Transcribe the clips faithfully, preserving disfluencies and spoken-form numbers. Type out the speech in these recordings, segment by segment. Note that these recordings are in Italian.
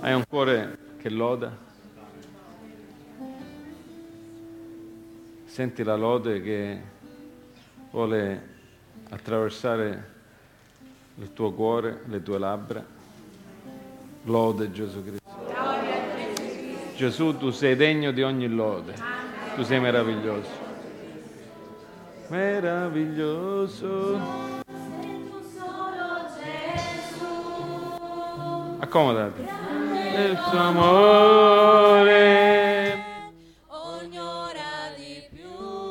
Hai un cuore che loda? Senti la lode che vuole attraversare il tuo cuore, le tue labbra? Lode Gesù Cristo. Gesù, tu sei degno di ogni lode. Tu sei meraviglioso. Meraviglioso. Accomodati. Il tuo amore ogni ora di più.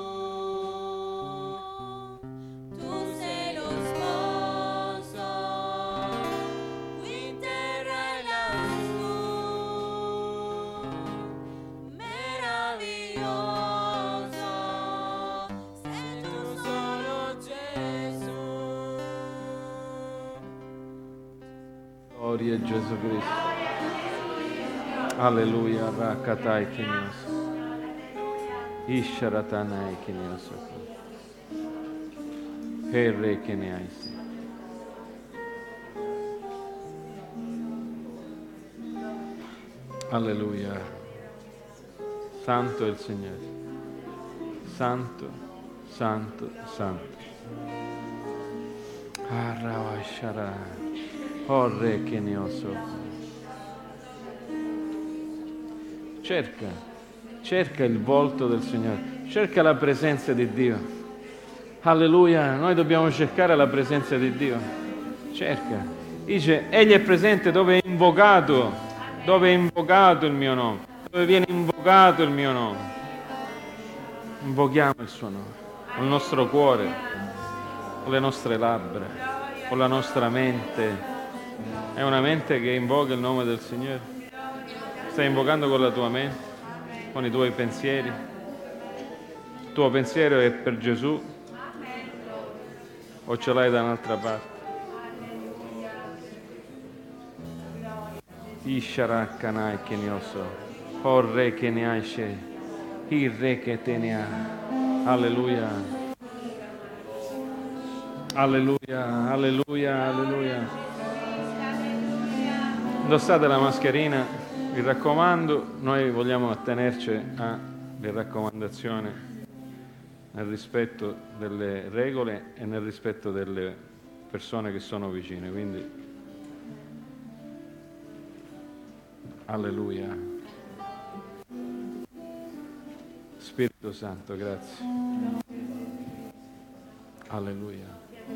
Tu sei lo sposo, qui in terra e lassù. Meraviglioso, sei tu solo Gesù. Gloria a Gesù Cristo. Alleluia. Rakatai kinios. Isharatanai kinios. Herre kiniaisi. Alleluia. Santo è il Signore. Santo, santo, santo. Arravashara. Orre kinioso. Cerca, cerca il volto del Signore, cerca la presenza di Dio. Alleluia, noi dobbiamo cercare la presenza di Dio. Cerca. Dice, Egli è presente dove è invocato, dove è invocato il mio nome, dove viene invocato il mio nome. Invochiamo il suo nome, con il nostro cuore, con le nostre labbra, con la nostra mente. È una mente che invoca il nome del Signore. Stai invocando con la tua mente, con i tuoi pensieri. Il tuo pensiero è per Gesù o ce l'hai da un'altra parte? Isharakanai kenioso, o re che ne esce, il re che te ne ha. Alleluia. Alleluia, alleluia, alleluia. Indossate la mascherina. Vi raccomando, noi vogliamo attenerci alle raccomandazioni nel rispetto delle regole e nel rispetto delle persone che sono vicine, quindi alleluia. Spirito Santo, grazie. Alleluia.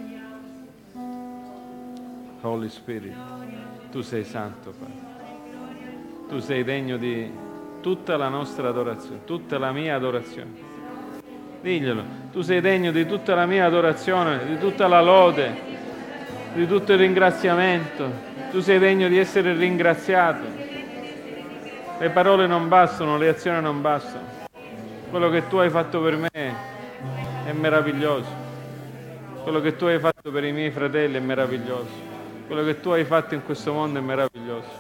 Holy Spirit, tu sei santo, Padre. Tu sei degno di tutta la nostra adorazione, tutta la mia adorazione. Diglielo, tu sei degno di tutta la mia adorazione, di tutta la lode, di tutto il ringraziamento. Tu sei degno di essere ringraziato. Le parole non bastano, le azioni non bastano. Quello che tu hai fatto per me è meraviglioso. Quello che tu hai fatto per i miei fratelli è meraviglioso. Quello che tu hai fatto in questo mondo è meraviglioso.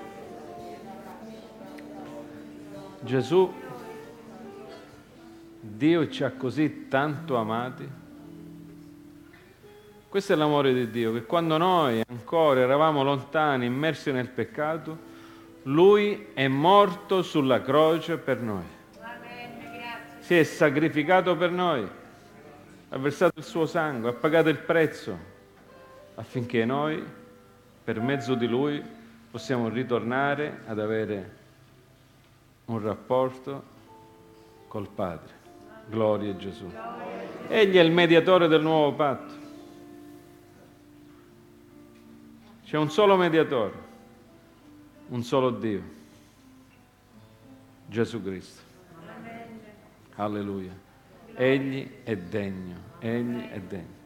Gesù, Dio ci ha così tanto amati. Questo è l'amore di Dio, che quando noi ancora eravamo lontani, immersi nel peccato, Lui è morto sulla croce per noi. Si è sacrificato per noi, ha versato il suo sangue, ha pagato il prezzo, affinché noi, per mezzo di Lui, possiamo ritornare ad avere un rapporto col Padre. Gloria a Gesù. Egli è il mediatore del nuovo patto. C'è un solo mediatore, un solo Dio, Gesù Cristo. Alleluia. Egli è degno, egli è degno.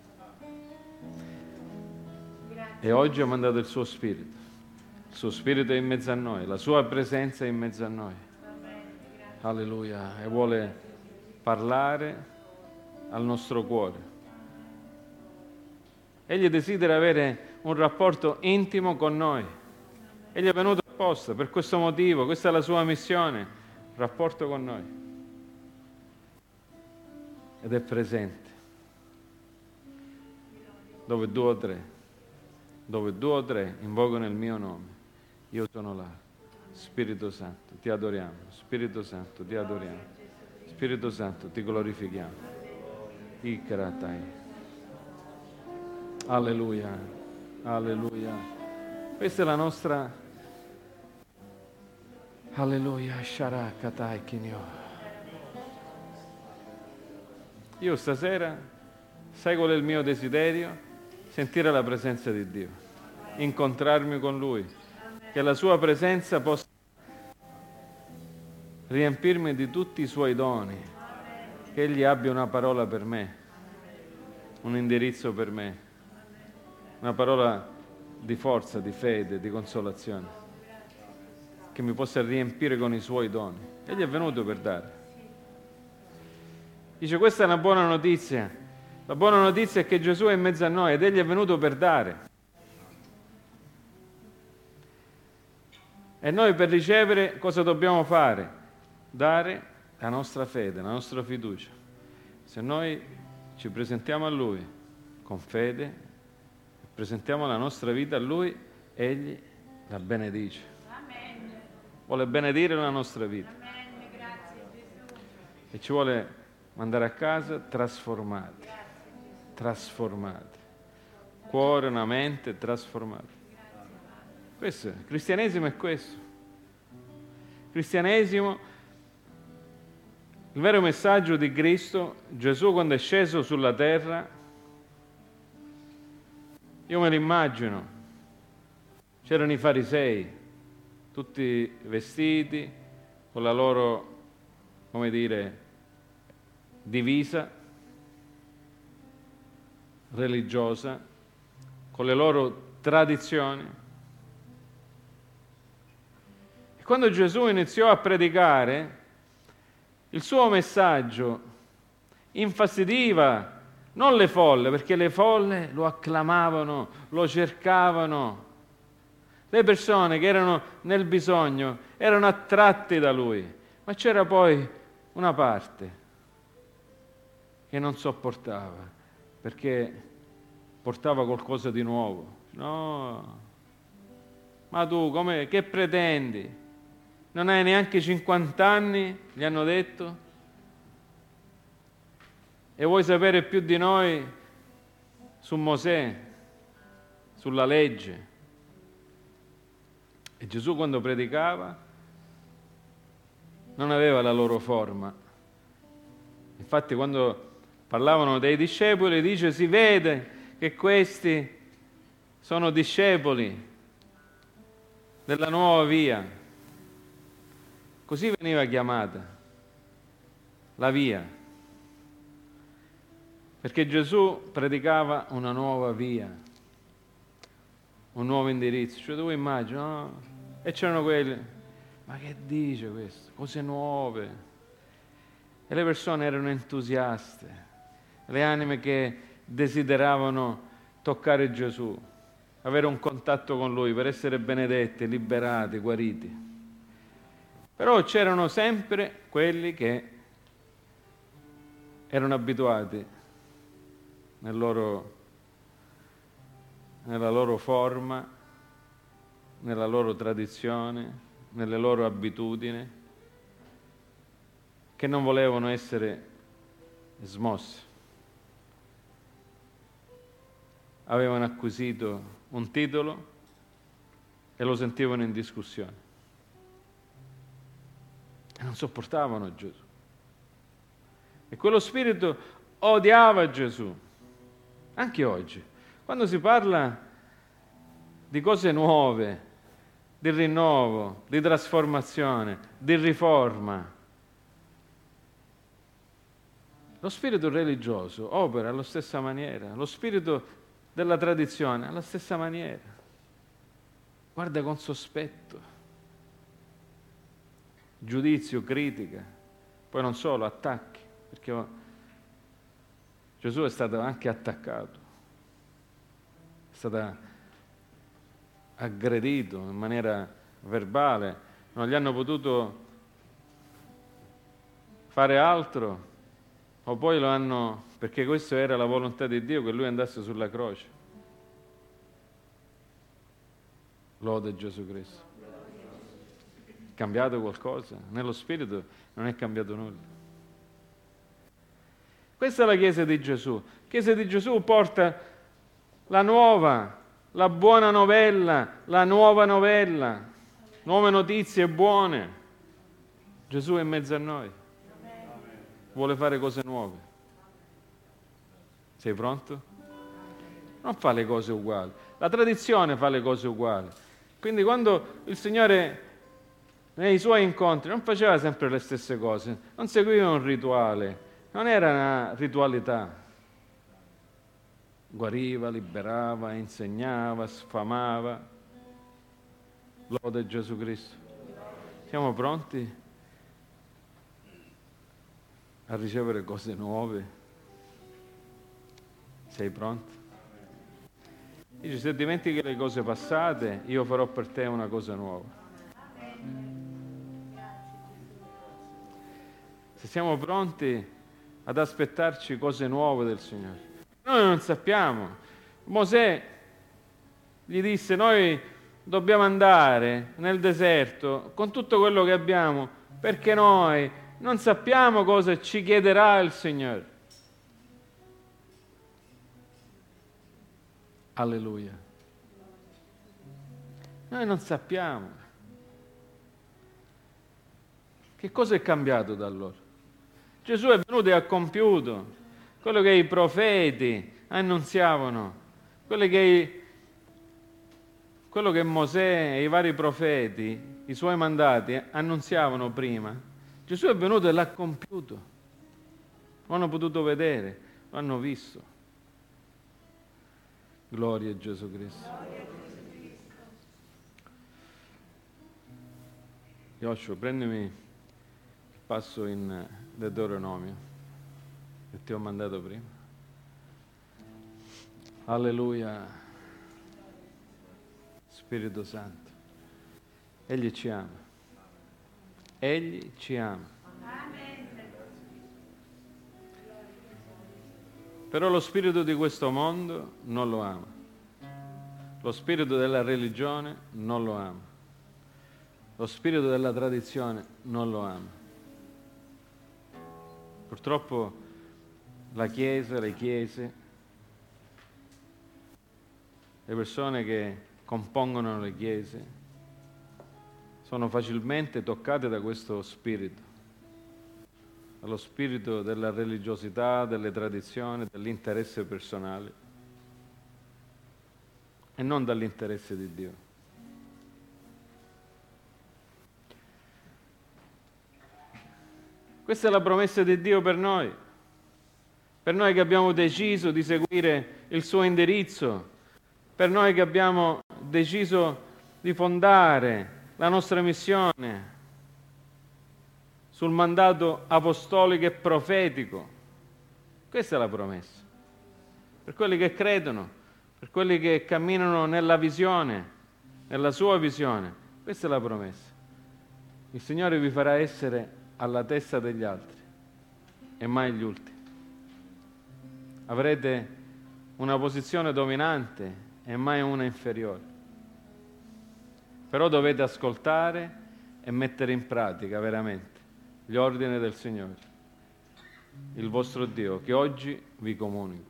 E oggi ha mandato il suo Spirito. Il suo Spirito è in mezzo a noi, la sua presenza è in mezzo a noi. Alleluia. E vuole parlare al nostro cuore. Egli desidera avere un rapporto intimo con noi. Egli è venuto apposta per questo motivo, questa è la sua missione, rapporto con noi. Ed è presente. Dove due o tre, dove due o tre invocano il mio nome, io sono là. Spirito Santo, ti adoriamo. Spirito Santo, ti adoriamo. Spirito Santo, ti glorifichiamo. Ikaratai. Alleluia, alleluia. Questa è la nostra... Alleluia, Sharakatai Kinyo. Io stasera, sai qual è il mio desiderio? Sentire la presenza di Dio, incontrarmi con Lui, che la Sua presenza possa riempirmi di tutti i Suoi doni, che Egli abbia una parola per me, un indirizzo per me, una parola di forza, di fede, di consolazione, che mi possa riempire con i Suoi doni. Egli è venuto per dare. Dice, questa è una buona notizia. La buona notizia è che Gesù è in mezzo a noi ed Egli è venuto per dare. E noi per ricevere cosa dobbiamo fare? Dare la nostra fede, la nostra fiducia. Se noi ci presentiamo a Lui con fede, presentiamo la nostra vita a Lui, Egli la benedice. Amen. Vuole benedire la nostra vita. Amen. Grazie Gesù. E ci vuole mandare a casa trasformati, trasformati. Cuore, una mente trasformati. Questo, il cristianesimo è questo. Il cristianesimo, il vero messaggio di Cristo, Gesù quando è sceso sulla terra, io me lo immagino, c'erano i farisei, tutti vestiti, con la loro, come dire, divisa religiosa, con le loro tradizioni. E quando Gesù iniziò a predicare, il suo messaggio infastidiva non le folle, perché le folle lo acclamavano, lo cercavano. Le persone che erano nel bisogno erano attratte da lui, ma c'era poi una parte che non sopportava, perché portava qualcosa di nuovo. No, ma tu come, che pretendi? Non hai neanche cinquanta anni, gli hanno detto? E vuoi sapere più di noi su Mosè, sulla legge? E Gesù quando predicava non aveva la loro forma. Infatti quando parlavano dei discepoli dice si vede che questi sono discepoli della nuova via. Così veniva chiamata la via. Perché Gesù predicava una nuova via, un nuovo indirizzo. Cioè tu immagini, no? E c'erano quelli, ma che dice questo? Cose nuove. E le persone erano entusiaste, le anime che desideravano toccare Gesù, avere un contatto con Lui per essere benedetti, liberati, guariti. Però c'erano sempre quelli che erano abituati nel loro, nella loro forma, nella loro tradizione, nelle loro abitudini, che non volevano essere smossi. Avevano acquisito un titolo e lo sentivano in discussione. E non sopportavano Gesù. E quello spirito odiava Gesù. Anche oggi, quando si parla di cose nuove, di rinnovo, di trasformazione, di riforma, lo spirito religioso opera alla stessa maniera, lo spirito della tradizione alla stessa maniera. Guarda con sospetto, giudizio, critica, poi non solo, attacchi, perché Gesù è stato anche attaccato, è stato aggredito in maniera verbale, non gli hanno potuto fare altro, o poi lo hanno, perché questa era la volontà di Dio, che lui andasse sulla croce. Lode Gesù Cristo. cambiato qualcosa? Nello spirito non è cambiato nulla. Questa è la Chiesa di Gesù. La Chiesa di Gesù porta la nuova, la buona novella, la nuova novella, nuove notizie buone. Gesù è in mezzo a noi. Vuole fare cose nuove. Sei pronto? Non fa le cose uguali. La tradizione fa le cose uguali. Quindi quando il Signore nei Suoi incontri non faceva sempre le stesse cose, non seguiva un rituale, non era una ritualità. Guariva, liberava, insegnava, sfamava. Lode Gesù Cristo. Siamo pronti a ricevere cose nuove? Sei pronto? Dice, se dimentichi le cose passate, io farò per te una cosa nuova. Se siamo pronti ad aspettarci cose nuove del Signore. Noi non sappiamo. Mosè gli disse, noi dobbiamo andare nel deserto con tutto quello che abbiamo, perché noi non sappiamo cosa ci chiederà il Signore. Alleluia. Noi non sappiamo. Che cosa è cambiato da allora? Gesù è venuto e ha compiuto quello che i profeti annunziavano, quello che, quello che Mosè e i vari profeti, i suoi mandati, annunziavano prima. Gesù è venuto e l'ha compiuto. Lo hanno potuto vedere, lo hanno visto. Gloria a Gesù Cristo. Joshua, prendimi il passo in Deuteronomio che ti ho mandato prima. Alleluia. Spirito Santo. Egli ci ama. Egli ci ama. Però lo spirito di questo mondo non lo ama. Lo spirito della religione non lo ama. Lo spirito della tradizione non lo ama. Purtroppo la Chiesa, le chiese, le persone che compongono le chiese sono facilmente toccate da questo spirito. Allo spirito della religiosità, delle tradizioni, dell'interesse personale e non dall'interesse di Dio. Questa è la promessa di Dio per noi, per noi che abbiamo deciso di seguire il suo indirizzo, per noi che abbiamo deciso di fondare la nostra missione sul mandato apostolico e profetico. Questa è la promessa. Per quelli che credono, per quelli che camminano nella visione, nella sua visione, questa è la promessa. Il Signore vi farà essere alla testa degli altri e mai gli ultimi. Avrete una posizione dominante e mai una inferiore. Però dovete ascoltare e mettere in pratica veramente gli ordini del Signore, il vostro Dio, che oggi vi comunico.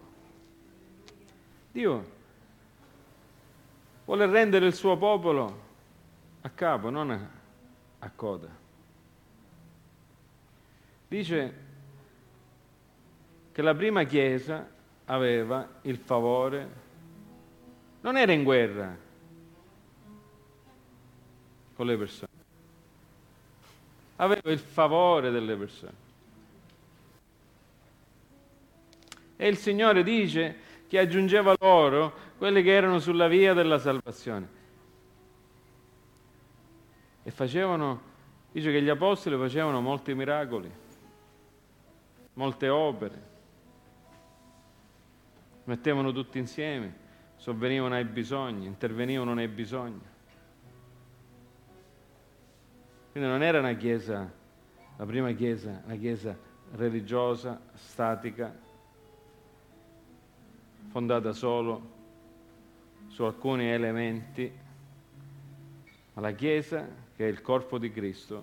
Dio vuole rendere il suo popolo a capo, non a, a coda. Dice che la prima Chiesa aveva il favore, non era in guerra con le persone, aveva il favore delle persone. E il Signore dice che aggiungeva loro quelli che erano sulla via della salvazione. E facevano, dice che gli apostoli facevano molti miracoli, molte opere, mettevano tutti insieme, sovvenivano ai bisogni, intervenivano nei bisogni. Quindi non era una chiesa, la prima chiesa, una chiesa religiosa, statica, fondata solo su alcuni elementi, Ma la Chiesa, che è il corpo di Cristo,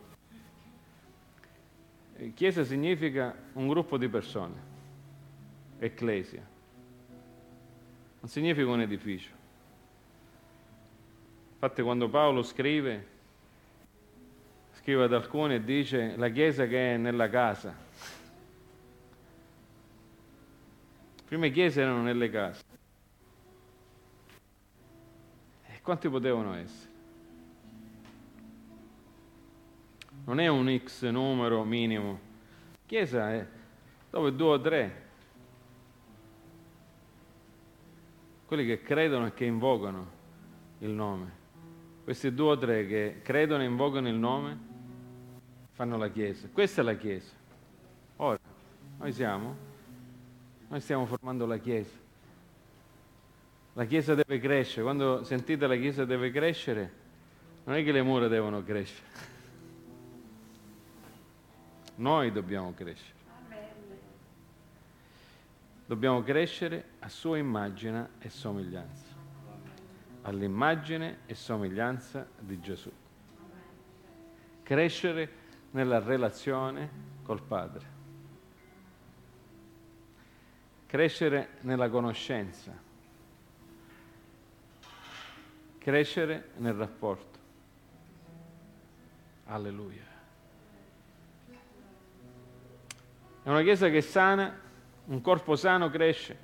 Chiesa significa un gruppo di persone, ecclesia, non significa un edificio. Infatti quando Paolo scrive, scrive ad alcuni e dice la Chiesa che è nella casa. Le prime chiese erano nelle case. E quanti potevano essere? Non è un X numero minimo. Chiesa è dove due o tre, quelli che credono e che invocano il nome. Questi due o tre che credono e invocano il nome fanno la Chiesa. Questa è la Chiesa. Ora, noi siamo, noi stiamo formando la Chiesa. La Chiesa deve crescere. Quando sentite la Chiesa deve crescere, non è che le mura devono crescere. Noi dobbiamo crescere. Dobbiamo crescere a sua immagine e somiglianza. All'immagine e somiglianza di Gesù. Crescere nella relazione col Padre. Crescere nella conoscenza. Crescere nel rapporto. Alleluia. È una Chiesa che è sana, un corpo sano cresce.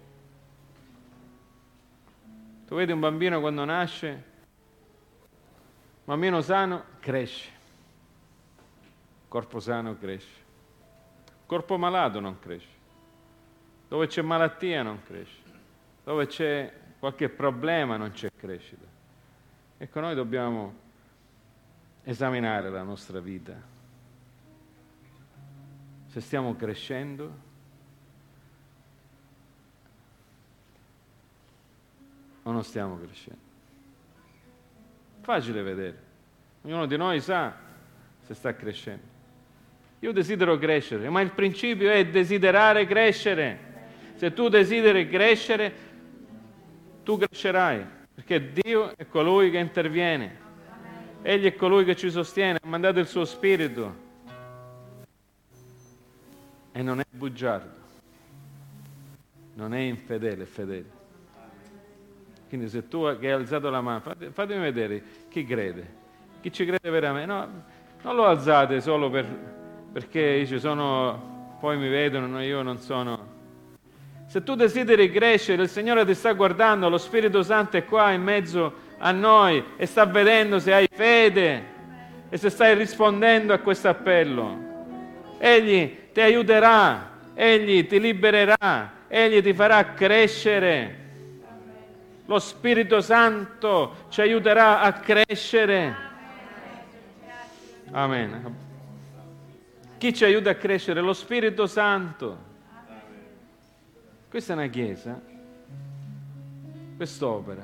Tu vedi un bambino quando nasce, un bambino sano cresce, corpo sano cresce, corpo malato non cresce, dove c'è malattia non cresce, dove c'è qualche problema non c'è crescita. Ecco, noi dobbiamo esaminare la nostra vita, se stiamo crescendo o non stiamo crescendo. Facile vedere, ognuno di noi sa se sta crescendo. Io desidero crescere, ma il principio è desiderare crescere. Se tu desideri crescere, tu crescerai, perché Dio è colui che interviene, Egli è colui che ci sostiene, ha mandato il suo Spirito e non è bugiardo, non è infedele, è fedele. Quindi se tu che hai alzato la mano, fate, fatemi vedere chi crede, chi ci crede veramente. No, non lo alzate solo per, perché dice sono, poi mi vedono, no, io non sono. Se tu desideri crescere, il Signore ti sta guardando, lo Spirito Santo è qua in mezzo a noi e sta vedendo se hai fede e se stai rispondendo a questo appello. Egli ti aiuterà, Egli ti libererà, Egli ti farà crescere. Lo Spirito Santo ci aiuterà a crescere. Amen. Chi ci aiuta a crescere? Lo Spirito Santo. Questa è una Chiesa, quest'opera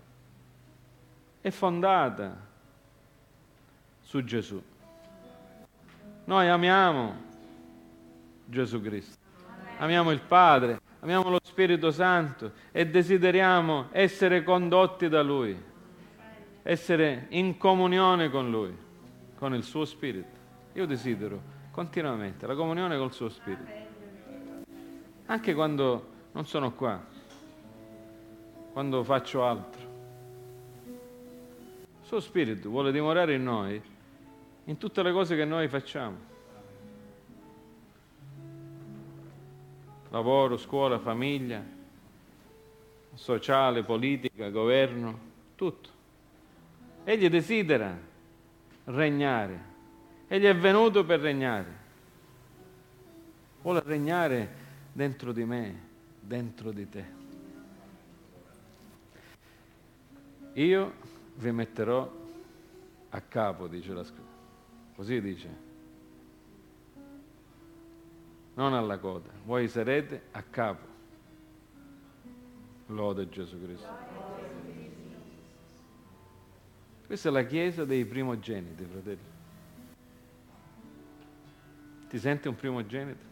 è fondata su Gesù. Noi amiamo Gesù Cristo, amiamo il Padre, amiamo lo Spirito Santo e desideriamo essere condotti da Lui, essere in comunione con Lui, con il suo Spirito. Io desidero continuamente la comunione col suo Spirito, anche quando non sono qua, quando faccio altro. Il suo Spirito vuole dimorare in noi, in tutte le cose che noi facciamo. Lavoro, scuola, famiglia, sociale, politica, governo, tutto. Egli desidera regnare. Egli è venuto per regnare. Vuole regnare dentro di me, dentro di te. Io vi metterò a capo, dice la scrittura. Così dice. Non alla coda. Voi sarete a capo. Lode Gesù Cristo. Questa è la Chiesa dei primogeniti, fratelli. Ti senti un primogenito?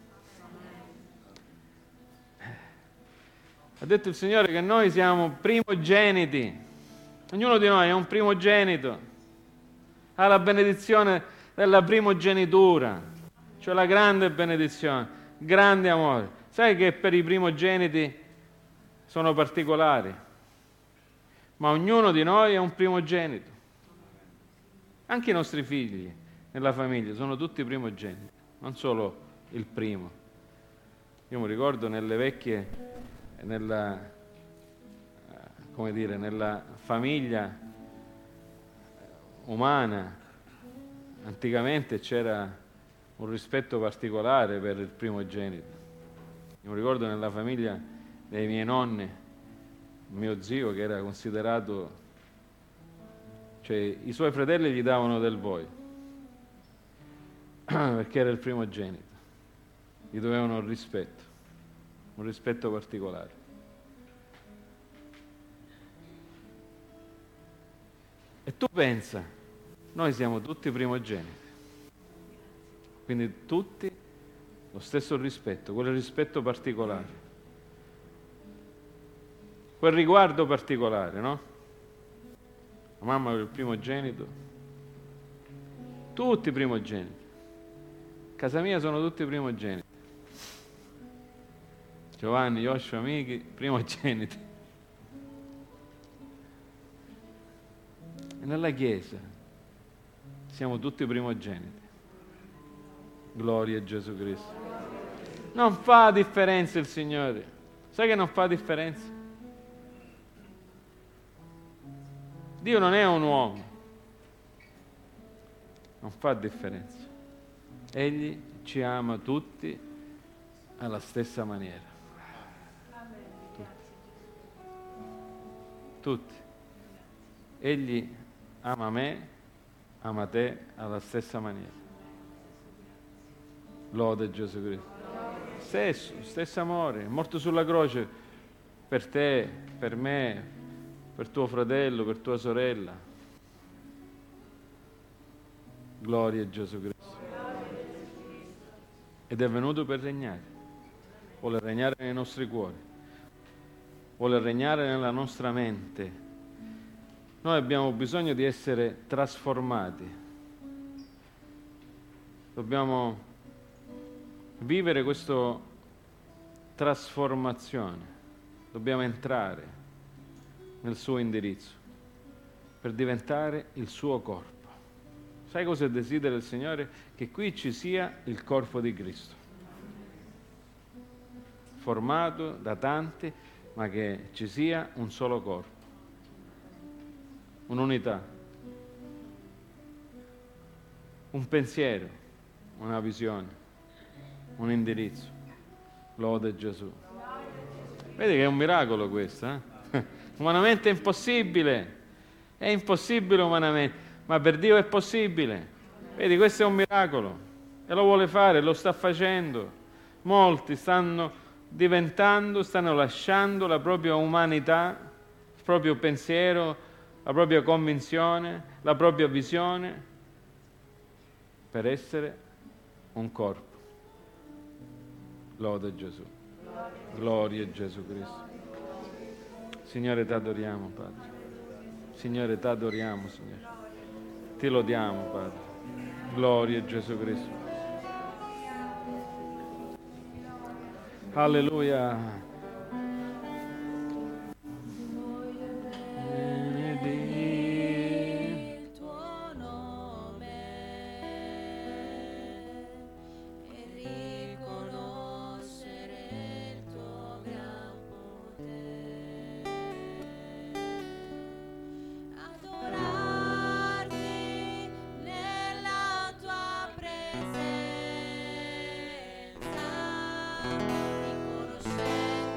Ha detto il Signore che noi siamo primogeniti. Ognuno di noi è un primogenito. ha la benedizione della primogenitura, cioè la grande benedizione, grande amore. Sai che per i primogeniti sono particolari, ma ognuno di noi è un primogenito. Anche i nostri figli nella famiglia sono tutti primogeniti, non solo il primo. Io mi ricordo nelle vecchie, nella, come dire, nella famiglia umana, anticamente c'era un rispetto particolare per il primogenito. Io mi ricordo nella famiglia dei miei nonni, mio zio che era considerato, cioè i suoi fratelli gli davano del voi, perché era il primogenito, gli dovevano il rispetto, un rispetto particolare. E tu pensa, noi siamo tutti primogeniti, quindi tutti lo stesso rispetto, quel rispetto particolare, quel riguardo particolare, no? La mamma per il primogenito, tutti primogeniti. Casa mia sono tutti primogeniti. Giovanni, Joshua, amici, primogeniti. E nella Chiesa siamo tutti primogeniti. Gloria a Gesù Cristo. Non fa differenza il Signore. Sai che non fa differenza? Dio non è un uomo. Non fa differenza. Egli ci ama tutti alla stessa maniera. Tutti. Tutti. Egli ama me, ama te alla stessa maniera. Lode Gesù Cristo. Stesso, stesso amore, è morto sulla croce per te, per me, per tuo fratello, per tua sorella. Gloria a Gesù Cristo. Ed è venuto per regnare. Vuole regnare nei nostri cuori. Vuole regnare nella nostra mente. Noi abbiamo bisogno di essere trasformati. Dobbiamo vivere questa trasformazione. Dobbiamo entrare nel suo indirizzo per diventare il suo corpo. Sai cosa desidera il Signore? Che qui ci sia il corpo di Cristo, formato da tanti, ma che ci sia un solo corpo, un'unità, un pensiero, una visione, un indirizzo. Lode Gesù. Vedi che è un miracolo questo, eh? Umanamente è impossibile, è impossibile umanamente, ma per Dio è possibile. Vedi, questo è un miracolo e lo vuole fare, lo sta facendo. Molti stanno diventando, stanno lasciando la propria umanità, il proprio pensiero, la propria convinzione, la propria visione per essere un corpo. Lode Gesù. Gloria a Gesù Cristo. Signore, ti adoriamo, Padre. Signore, ti adoriamo, Signore. Ti lodiamo, Padre. Gloria a Gesù Cristo. Alleluia. Riconoscendo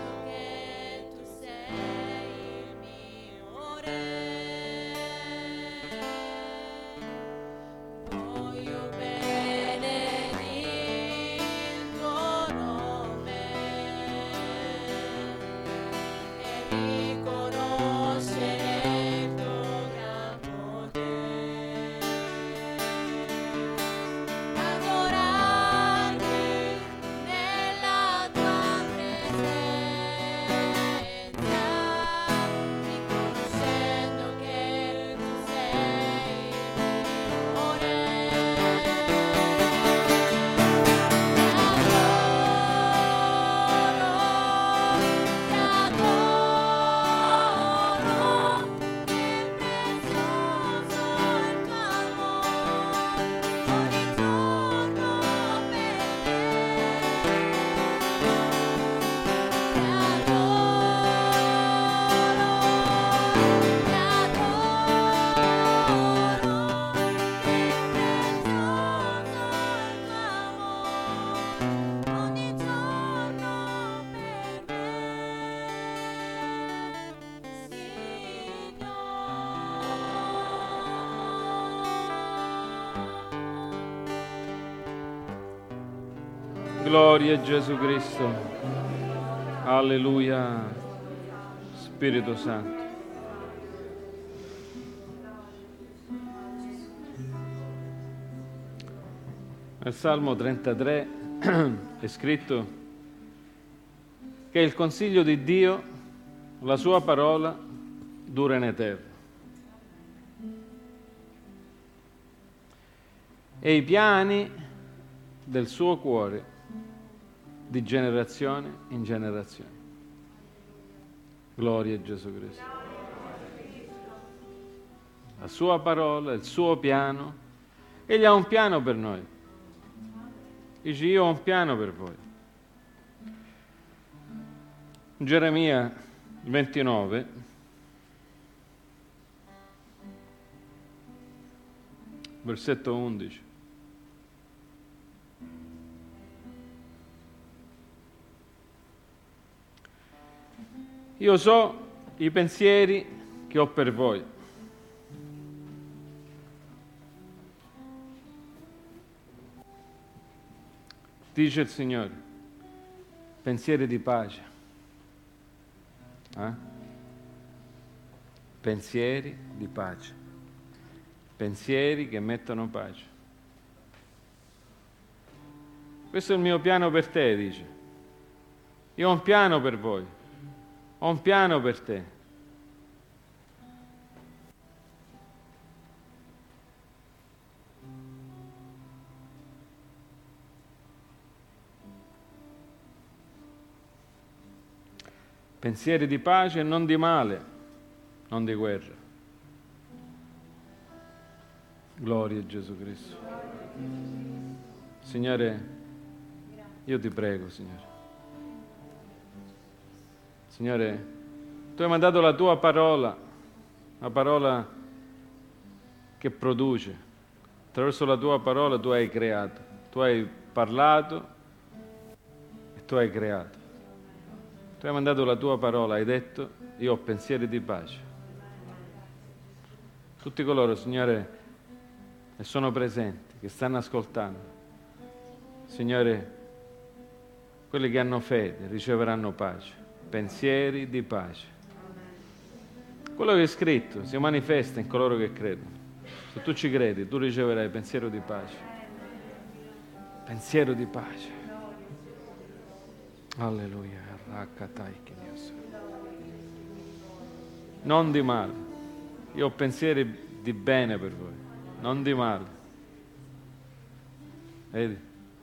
Gloria a Gesù Cristo. Alleluia. Spirito Santo. Nel Salmo trentatré è scritto che il consiglio di Dio, la sua parola, dura in eterno. E i piani del suo cuore di generazione in generazione. Gloria a Gesù Cristo. La sua parola, il suo piano. Egli ha un piano per noi. Dice: io ho un piano per voi. Geremia ventinove, versetto undici. Io so i pensieri che ho per voi. Dice il Signore, pensieri di pace. Eh? Pensieri di pace. Pensieri che mettono pace. Questo è il mio piano per te, dice. Io ho un piano per voi. Ho un piano per te. Pensieri di pace e non di male, non di guerra. Gloria a Gesù Cristo. Signore, io ti prego, Signore. Signore, tu hai mandato la tua parola, la parola che produce. Attraverso la tua parola tu hai creato, tu hai parlato e tu hai creato. Tu hai mandato la tua parola, hai detto, io ho pensieri di pace. Tutti coloro, Signore, che sono presenti, che stanno ascoltando, Signore, quelli che hanno fede riceveranno pace, pensieri di pace. Quello che è scritto si manifesta in coloro che credono. Se tu ci credi, tu riceverai pensiero di pace. Pensiero di pace. Alleluia. Non di male. Io ho pensieri di bene per voi, non di male. Vedi?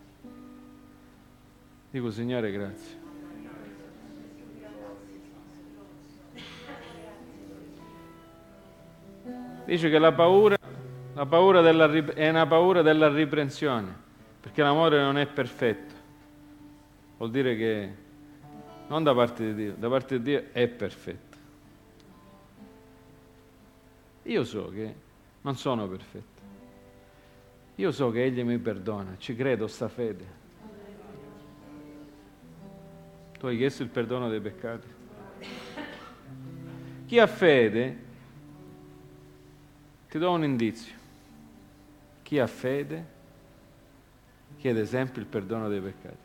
Dico, Signore, grazie. Dice che la paura, la paura della, è una paura della riprensione, perché l'amore non è perfetto. Vuol dire che non da parte di Dio, da parte di Dio è perfetto. Io so che non sono perfetto. Io so che Egli mi perdona, ci credo, sta fede. Tu hai chiesto il perdono dei peccati? Chi ha fede, ti do un indizio. Chi ha fede chiede sempre il perdono dei peccati.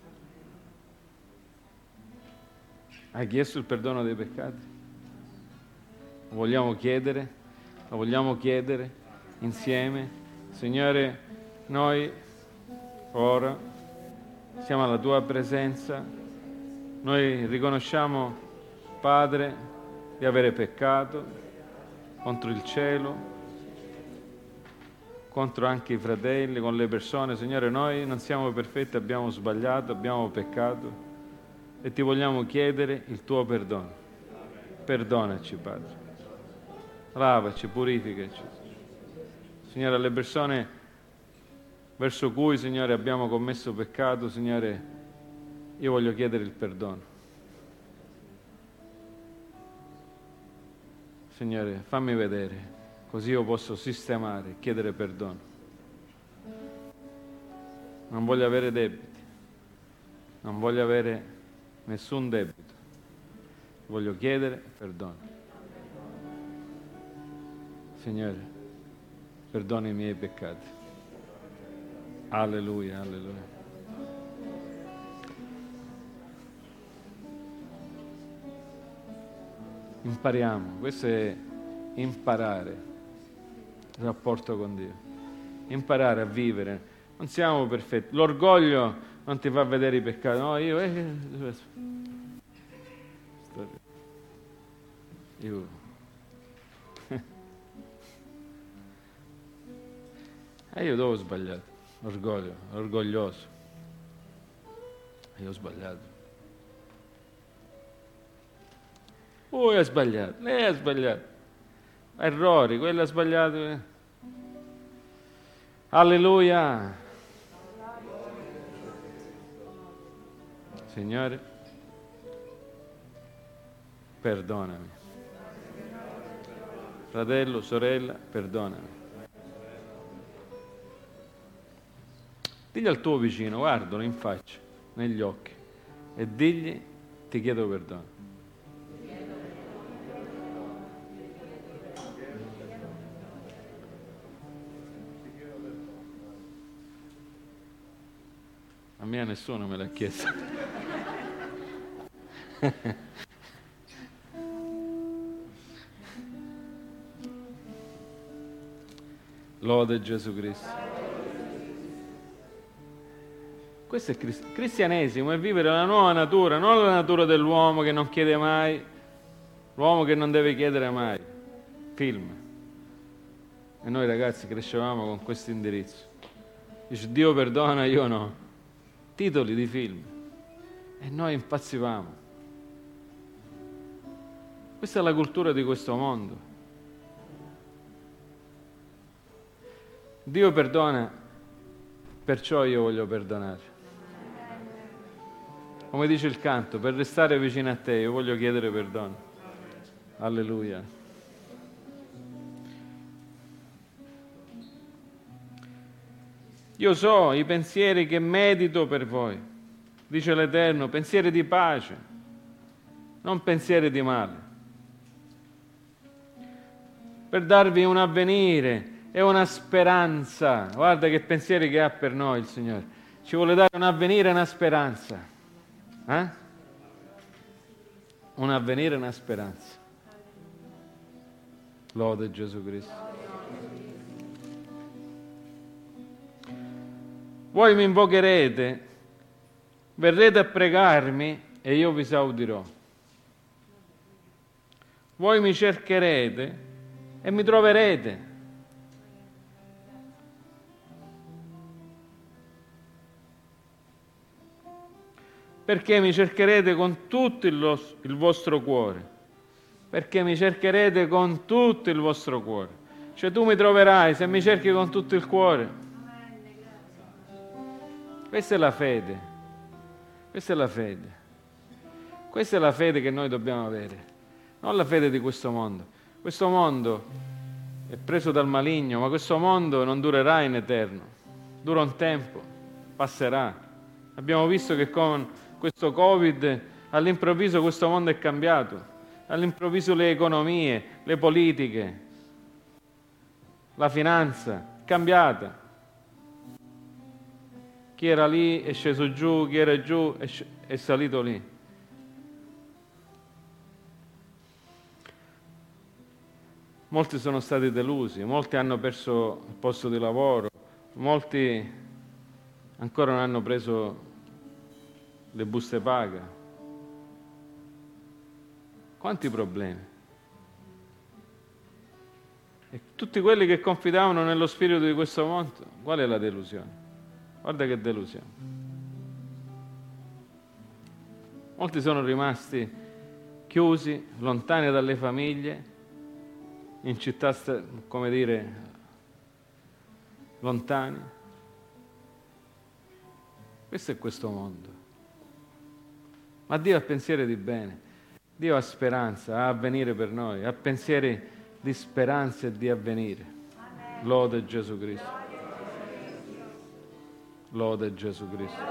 Hai chiesto il perdono dei peccati? Lo vogliamo chiedere? Lo vogliamo chiedere insieme? Signore, noi ora siamo alla tua presenza. Noi riconosciamo, Padre, di avere peccato contro il cielo, contro anche i fratelli, con le persone. Signore, noi non siamo perfetti, abbiamo sbagliato, abbiamo peccato. E ti vogliamo chiedere il tuo perdono. Perdonaci, Padre. Lavaci, purificaci. Signore, alle persone verso cui, Signore, abbiamo commesso peccato, Signore, io voglio chiedere il perdono. Signore, fammi vedere, così io posso sistemare, chiedere perdono. Non voglio avere debiti, non voglio avere nessun debito, voglio chiedere perdono. Signore, perdona i miei peccati. Alleluia, alleluia. Impariamo, questo è imparare il rapporto con Dio, imparare a vivere. Non siamo perfetti, l'orgoglio non ti fa vedere i peccati, no, io... Eh, io E io dove ho sbagliato? Orgoglio, orgoglioso. Io ho sbagliato. Lui ha sbagliato, lei ha sbagliato. Errori, quello ha sbagliato. eh. Alleluia. Signore, perdonami. Fratello, sorella, perdonami. Digli al tuo vicino, guardalo in faccia, negli occhi, e digli, ti chiedo perdono. A me nessuno me l'ha chiesto. Lode Gesù Cristo. Questo è crist- cristianesimo, è vivere la nuova natura, non la natura dell'uomo che non chiede mai, l'uomo che non deve chiedere mai. Film. E noi ragazzi crescevamo con questo indirizzo. Dice Dio perdona, io no. Titoli di film. E noi impazzivamo. Questa è la cultura di questo mondo. Dio perdona, perciò io voglio perdonare. Come dice il canto, per restare vicino a te io voglio chiedere perdono. Alleluia. Io so i pensieri che medito per voi, dice l'Eterno, pensieri di pace, non pensieri di male, per darvi un avvenire e una speranza. Guarda che pensieri che ha per noi il Signore. Ci vuole dare un avvenire e una speranza. Eh? Un avvenire e una speranza. Lode Gesù Cristo. Voi mi invocherete, verrete a pregarmi e io vi esaudirò. Voi mi cercherete e mi troverete. Perché mi cercherete con tutto il, lo, il vostro cuore. Perché mi cercherete con tutto il vostro cuore. Cioè tu mi troverai se mi cerchi con tutto il cuore. Questa è la fede. Questa è la fede. Questa è la fede che noi dobbiamo avere. Non la fede di questo mondo. Questo mondo è preso dal maligno, ma questo mondo non durerà in eterno. Dura un tempo, passerà. Abbiamo visto che con questo Covid all'improvviso questo mondo è cambiato, all'improvviso le economie, le politiche, la finanza è cambiata. Chi era lì è sceso giù, chi era giù è, sc- è salito lì. Molti sono stati delusi, molti hanno perso il posto di lavoro, molti ancora non hanno preso le buste paga. Quanti problemi. E tutti quelli che confidavano nello spirito di questo mondo, qual è la delusione? Guarda che delusione. Molti sono rimasti chiusi, lontani dalle famiglie, in città, come dire, lontani. Questo è questo mondo. Ma Dio ha pensieri di bene, Dio ha speranza, ha avvenire per noi, ha pensieri di speranza e di avvenire. Lode Gesù Cristo. Lode Gesù Cristo.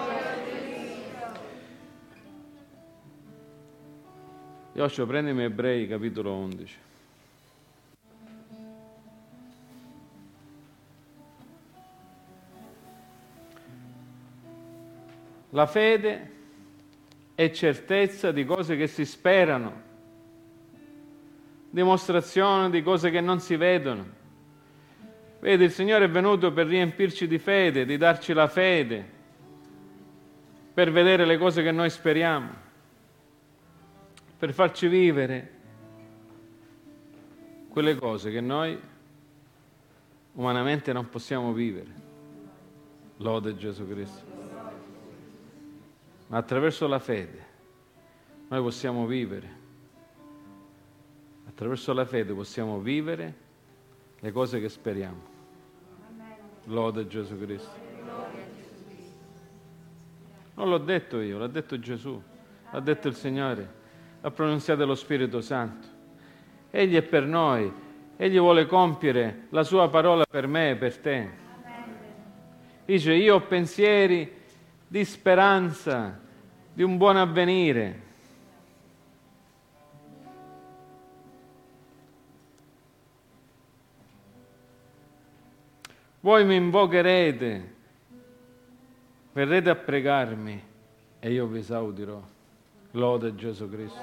Yoshua, prendimi Ebrei capitolo undici. La fede è certezza di cose che si sperano dimostrazione di cose che non si vedono. Vedi, il Signore è venuto per riempirci di fede, di darci la fede, per vedere le cose che noi speriamo, per farci vivere quelle cose che noi umanamente non possiamo vivere. Lode Gesù Cristo. Ma attraverso la fede noi possiamo vivere. Attraverso la fede possiamo vivere le cose che speriamo. Lode Gesù Cristo. Non l'ho detto io, l'ha detto Gesù, l'ha detto il Signore, l'ha pronunziato lo Spirito Santo. Egli è per noi, Egli vuole compiere la sua parola per me e per te. Dice, io ho pensieri di speranza, di un buon avvenire. Voi mi invocherete, verrete a pregarmi e io vi esaudirò. Lode Gesù Cristo.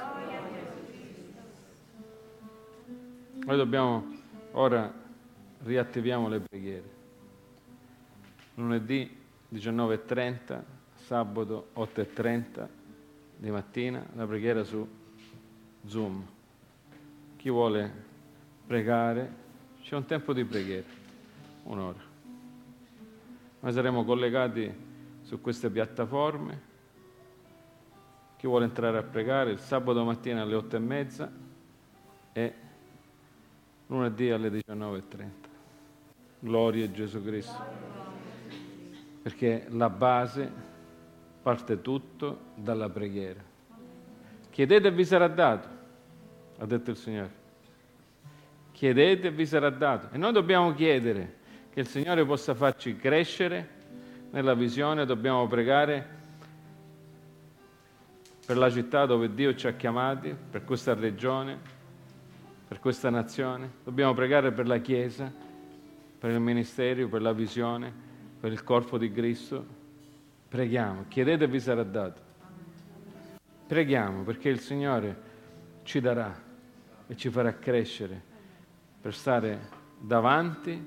Noi dobbiamo, ora riattiviamo le preghiere. Lunedì diciannove e trenta, sabato otto e trenta di mattina, la preghiera su Zoom. Chi vuole pregare, c'è un tempo di preghiera, un'ora. Noi saremo collegati su queste piattaforme. Chi vuole entrare a pregare il sabato mattina alle otto e mezza e lunedì alle diciannove e trenta. Gloria a Gesù Cristo. Perché la base parte tutto dalla preghiera. Chiedete e vi sarà dato, ha detto il Signore. Chiedete e vi sarà dato. E noi dobbiamo chiedere che il Signore possa farci crescere nella visione, dobbiamo pregare per la città dove Dio ci ha chiamati, per questa regione, per questa nazione. Dobbiamo pregare per la Chiesa, per il ministero, per la visione, per il corpo di Cristo. Preghiamo, chiedete e vi sarà dato. Preghiamo perché il Signore ci darà e ci farà crescere per stare davanti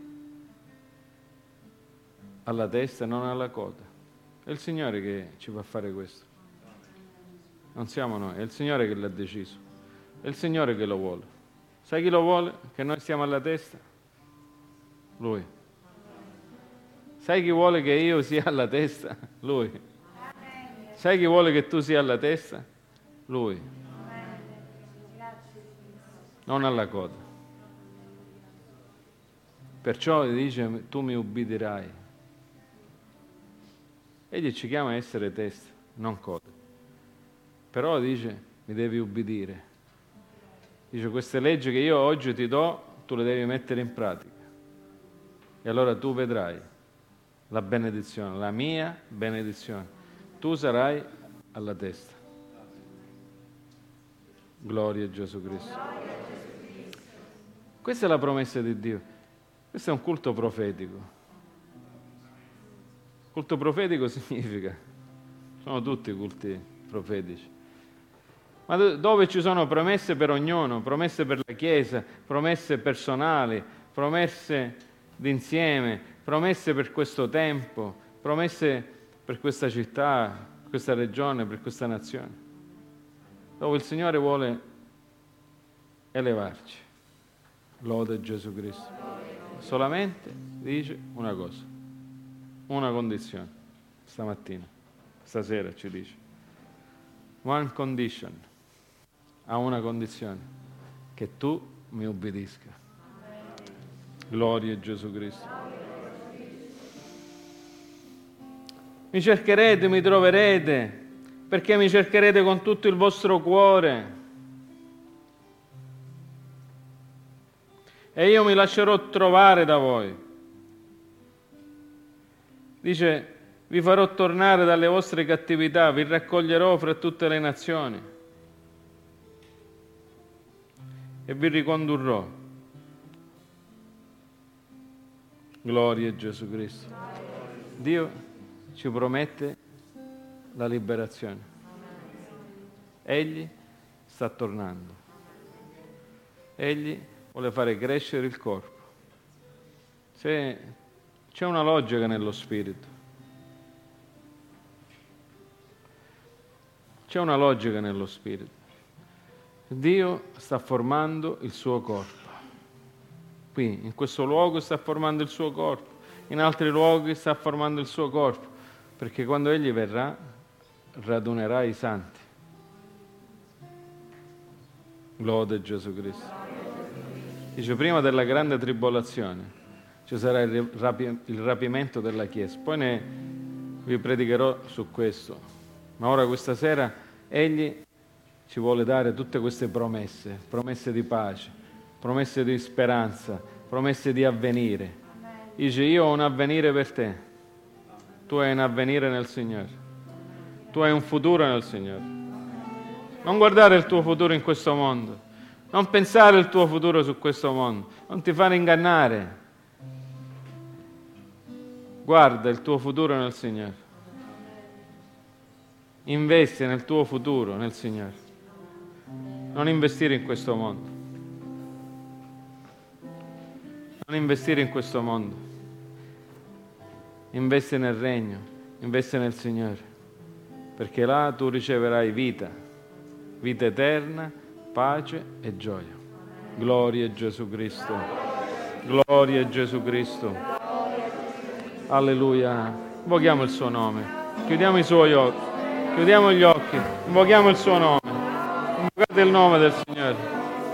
alla testa e non alla coda. È il Signore che ci fa fare questo. Non siamo noi, è il Signore che l'ha deciso. È il Signore che lo vuole. Sai chi lo vuole? Che noi stiamo alla testa? Lui. Sai chi vuole che io sia alla testa? Lui. Sai chi vuole che tu sia alla testa? Lui. Non alla coda. Perciò dice, tu mi ubbidirai. Egli ci chiama a essere testa, non coda. Però dice, mi devi ubbidire. Dice, queste leggi che io oggi ti do, tu le devi mettere in pratica. E allora tu vedrai la benedizione, la mia benedizione. Tu sarai alla testa. Gloria a Gesù Cristo. Questa è la promessa di Dio. Questo è un culto profetico. Culto profetico significa, sono tutti culti profetici, ma dove ci sono promesse per ognuno, promesse per la Chiesa, promesse personali, promesse d'insieme, promesse per questo tempo, promesse per questa città, questa regione, per questa nazione, dove il Signore vuole elevarci. Lode Gesù Cristo. Solamente dice una cosa, una condizione, stamattina, stasera ci dice. One condition, ha una condizione, che tu mi ubbidisca. Gloria a Gesù Cristo. Mi cercherete, mi troverete, perché mi cercherete con tutto il vostro cuore. E io mi lascerò trovare da voi. Dice, vi farò tornare dalle vostre cattività, vi raccoglierò fra tutte le nazioni e vi ricondurrò. Gloria a Gesù Cristo. Dio ci promette la liberazione. Egli sta tornando. Egli vuole fare crescere il corpo. Se c'è una logica nello spirito, c'è una logica nello spirito. Dio sta formando il suo corpo. Qui, in questo luogo, sta formando il suo corpo. In altri luoghi sta formando il suo corpo. Perché quando Egli verrà, radunerà i santi. Lode Gesù Cristo. Dice, prima della grande tribolazione ci sarà il, rapi- il rapimento della Chiesa. Poi ne vi predicherò su questo. Ma ora, questa sera, Egli ci vuole dare tutte queste promesse, promesse di pace, promesse di speranza, promesse di avvenire. Dice, io ho un avvenire per te, tu hai un avvenire nel Signore, tu hai un futuro nel Signore. Non guardare il tuo futuro in questo mondo, non pensare il tuo futuro su questo mondo, non ti fare ingannare. Guarda il tuo futuro nel Signore, investi nel tuo futuro nel Signore. Non investire in questo mondo. Non investire in questo mondo. Investi nel regno, investi nel Signore, perché là tu riceverai vita, vita eterna, pace e gioia. Gloria a Gesù Cristo. Gloria a Gesù Cristo. Alleluia. Invochiamo il suo nome. Chiudiamo i suoi occhi. Chiudiamo gli occhi. Invochiamo il suo nome. Invocate il nome del Signore.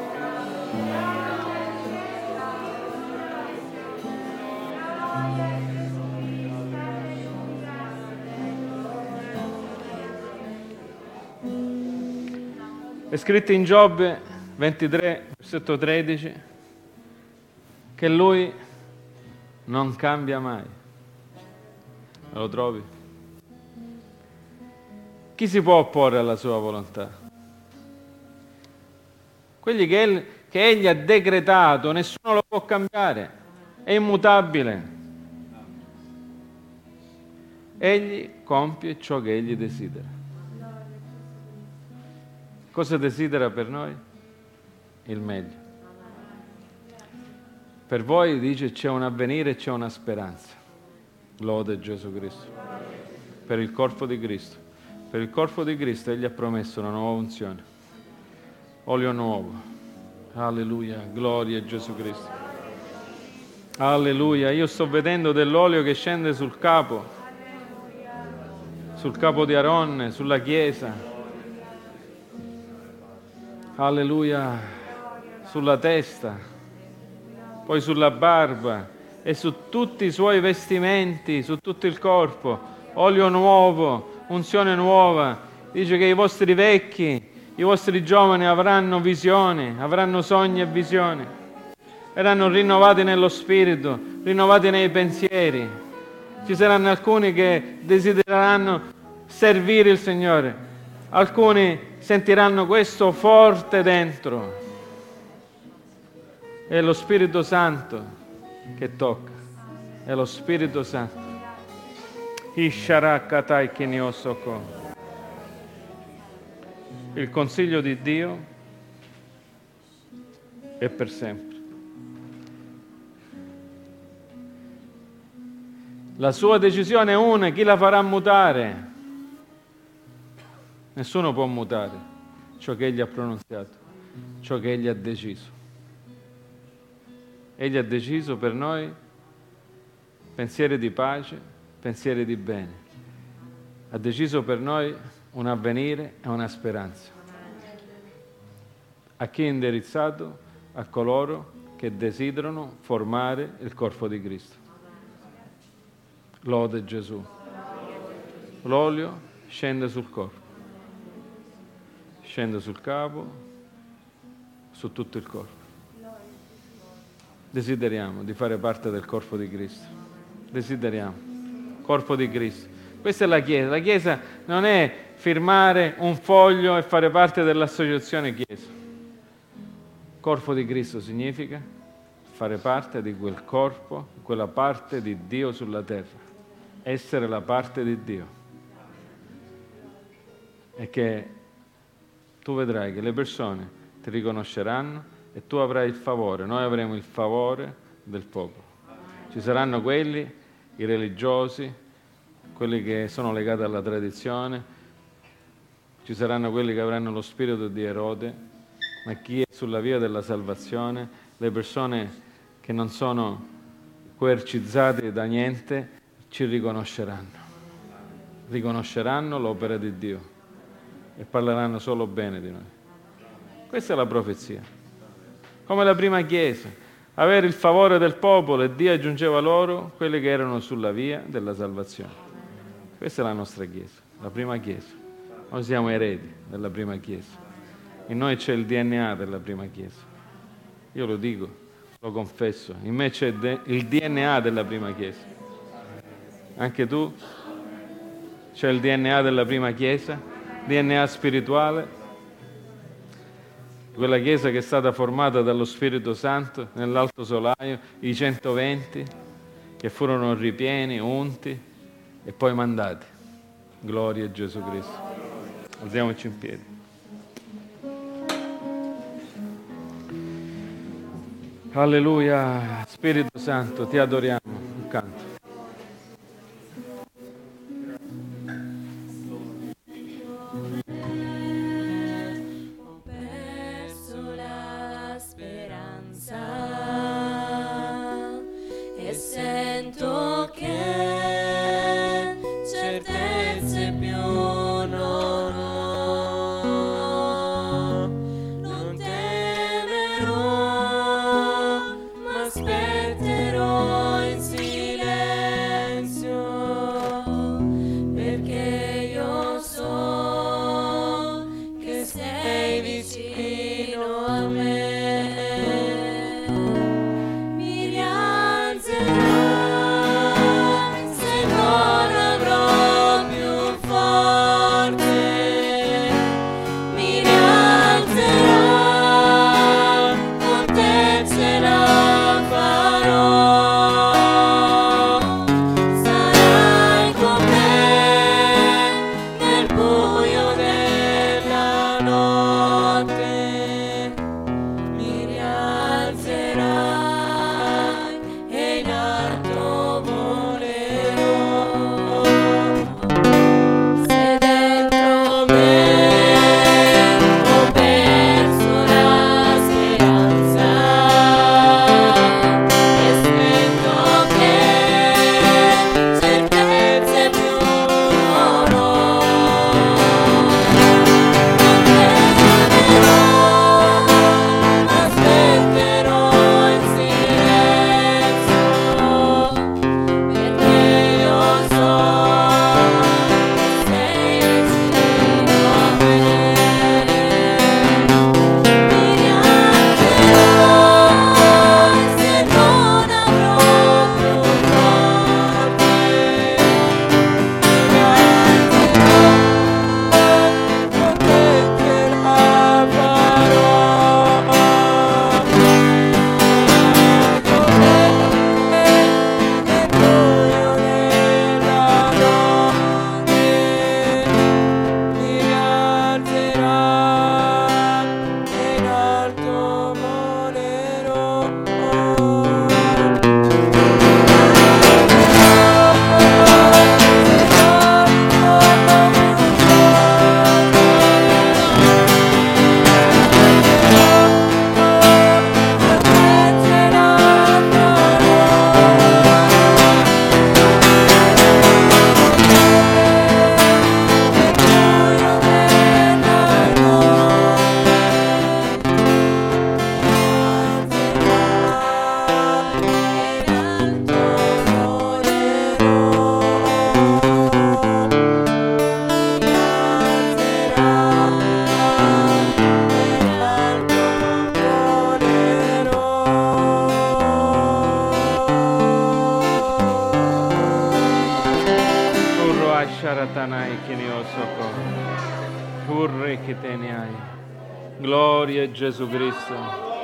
È scritto in Giobbe ventitré, versetto tredici, che Lui non cambia mai. Lo trovi? Chi si può opporre alla sua volontà? Quelli che, egli, che Egli ha decretato, nessuno lo può cambiare, è immutabile. Egli compie ciò che Egli desidera. Cosa desidera per noi? Il meglio. Per voi, dice, c'è un avvenire e c'è una speranza. Lode Gesù Cristo. Per il corpo di Cristo. Per il corpo di Cristo Egli ha promesso una nuova unzione. Olio nuovo. Alleluia, gloria a Gesù Cristo. Alleluia, io sto vedendo dell'olio che scende sul capo, sul capo di Aronne, sulla Chiesa. Alleluia, sulla testa, poi sulla barba e su tutti i suoi vestimenti, su tutto il corpo. Olio nuovo, unzione nuova. Dice che i vostri vecchi, i vostri giovani avranno visioni, avranno sogni e visioni, verranno rinnovati nello spirito, rinnovati nei pensieri. Ci saranno alcuni che desidereranno servire il Signore, alcuni sentiranno questo forte dentro. È lo Spirito Santo che tocca, è lo Spirito Santo. Isharakatai kiniosoko. Il consiglio di Dio è per sempre. La sua decisione è una, chi la farà mutare? Nessuno può mutare ciò che Egli ha pronunziato, ciò che Egli ha deciso. Egli ha deciso per noi pensieri di pace, pensieri di bene. Ha deciso per noi un avvenire e una speranza. A chi è indirizzato? A coloro che desiderano formare il corpo di Cristo. Lode Gesù. L'olio scende sul corpo, scende sul capo, su tutto il corpo. Desideriamo di fare parte del corpo di Cristo. Desideriamo. Corpo di Cristo. Questa è la Chiesa. La Chiesa non è firmare un foglio e fare parte dell'associazione Chiesa. Corpo di Cristo significa fare parte di quel corpo, quella parte di Dio sulla terra. Essere la parte di Dio. E che tu vedrai che le persone ti riconosceranno e tu avrai il favore, noi avremo il favore del popolo. Ci saranno quelli, i religiosi, quelli che sono legati alla tradizione, ci saranno quelli che avranno lo spirito di Erode, ma chi è sulla via della salvazione, le persone che non sono coercizzate da niente, ci riconosceranno. Riconosceranno l'opera di Dio e parleranno solo bene di noi. Questa è la profezia. Come la prima Chiesa, avere il favore del popolo e Dio aggiungeva loro quelli che erano sulla via della salvazione. Questa è la nostra Chiesa, la prima Chiesa. Noi siamo eredi della prima Chiesa. In noi c'è il D N A della prima Chiesa. Io lo dico, lo confesso, in me c'è il D N A della prima Chiesa. Anche tu? C'è il D N A della prima Chiesa, D N A spirituale, quella Chiesa che è stata formata dallo Spirito Santo nell'Alto Solaio, i centoventi che furono ripieni, unti e poi mandati. Gloria a Gesù Cristo. Alziamoci in piedi. Alleluia, Spirito Santo, ti adoriamo. Un canto. Gloria a Gesù Cristo,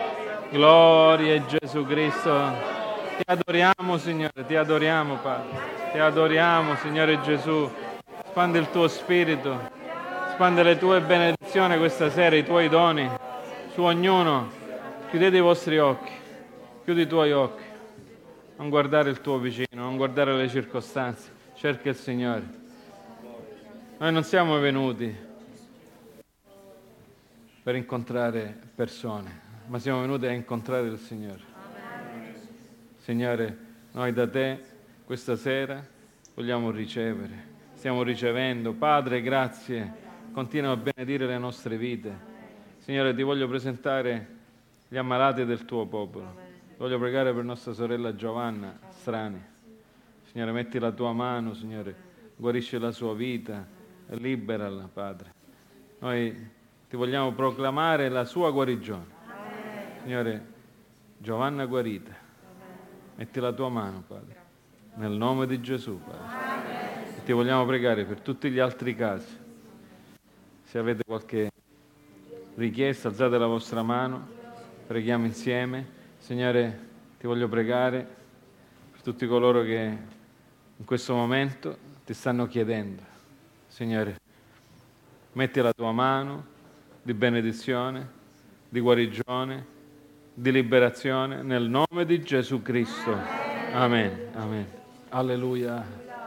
gloria a Gesù Cristo. Ti adoriamo, Signore, ti adoriamo, Padre, ti adoriamo, Signore Gesù. Spandi il tuo Spirito, spandi le tue benedizioni questa sera, i tuoi doni su ognuno, Chiudete i vostri occhi, chiudi i tuoi occhi, non guardare il tuo vicino, non guardare le circostanze, cerca il Signore. Noi non siamo venuti per incontrare persone, ma siamo venuti a incontrare il Signore. Signore, noi da Te questa sera vogliamo ricevere, stiamo ricevendo. Padre, grazie, continua a benedire le nostre vite. Signore, Ti voglio presentare gli ammalati del Tuo popolo. Voglio pregare per nostra sorella Giovanna Strani. Signore, metti la Tua mano, Signore, guarisci la sua vita, liberala, Padre. Noi Ti vogliamo proclamare la sua guarigione. Signore, Giovanna guarita. Metti la Tua mano, Padre, nel nome di Gesù, Padre. E Ti vogliamo pregare per tutti gli altri casi. Se avete qualche richiesta, alzate la vostra mano, preghiamo insieme. Signore, Ti voglio pregare per tutti coloro che in questo momento Ti stanno chiedendo. Signore, metti la Tua mano di benedizione, di guarigione, di liberazione, nel nome di Gesù Cristo. Amen. Amen. Alleluia.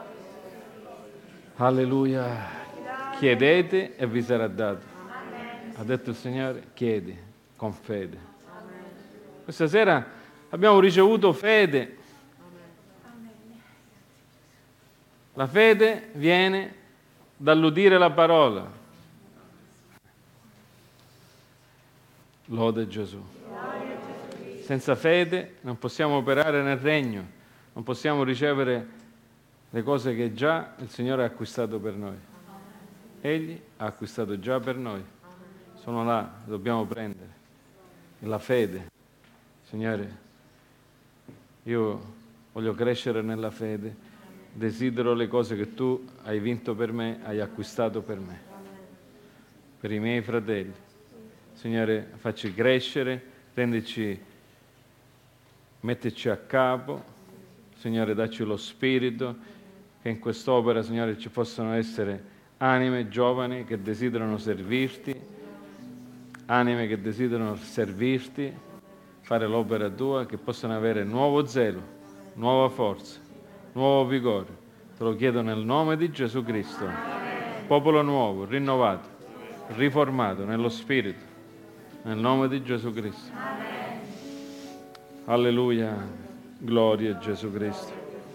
Alleluia. Chiedete e vi sarà dato. Ha detto il Signore, chiedi con fede. Questa sera abbiamo ricevuto fede. La fede viene dall'udire la parola. Lode Gesù. Senza fede non possiamo operare nel regno, non possiamo ricevere le cose che già il Signore ha acquistato per noi. Egli ha acquistato già per noi. Sono là, dobbiamo prendere. La fede. Signore, io voglio crescere nella fede, desidero le cose che Tu hai vinto per me, hai acquistato per me, per i miei fratelli. Signore, facci crescere, rendici, mettici a capo. Signore, dacci lo spirito, che in quest'opera, Signore, ci possano essere anime giovani che desiderano servirti, anime che desiderano servirti, fare l'opera Tua, che possano avere nuovo zelo, nuova forza, nuovo vigore. Te lo chiedo nel nome di Gesù Cristo. Popolo nuovo, rinnovato, riformato nello Spirito, nel nome di Gesù Cristo. Alleluia, gloria a Gesù Cristo.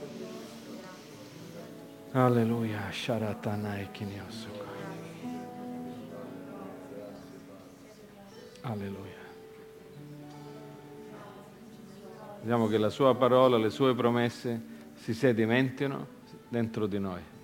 Alleluia, sharatana e kinyosuko. Alleluia. Vediamo che la Sua parola, le Sue promesse si sedimentino dentro di noi.